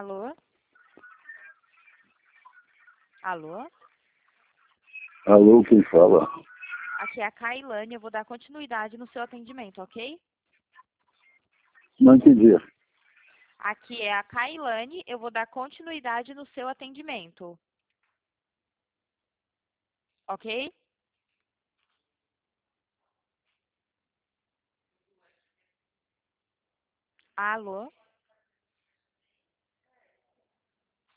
Alô? Alô? Alô, quem fala? Aqui é a Kailane, eu vou dar continuidade no seu atendimento, ok? Não entendi. Aqui é a Kailane, eu vou dar continuidade no seu atendimento. Ok? Alô?